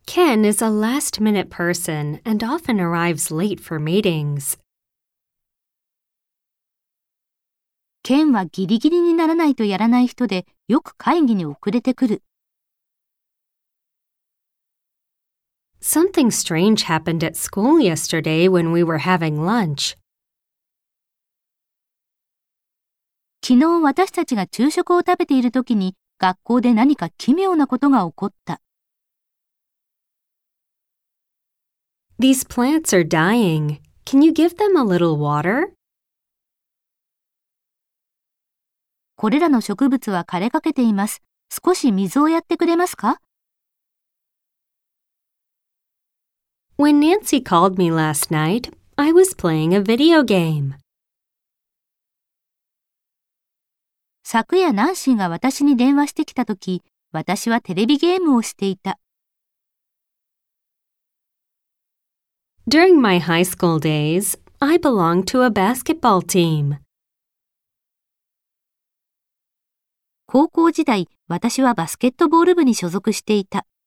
Ken is a last-minute person and often arrives late for meetings. ケンはギリギリにならないとやらない人で、よく会議に遅れてくる。 Something strange happened at school yesterday when we were having lunch. 昨日私たちが昼食を食べている時に、学校で何か奇妙なことが起こった。 These plants are dying. Can you give them a little water? これらの植物は枯れかけています。少し水をやってくれますか？ When Nancy called me last night, I was playing a video game. 昨夜ナンシーが私に電話してきたとき、私はテレビゲームをしていた。 During my high school days, I belonged to a basketball team. 高校時代、私はバスケットボール部に所属していた。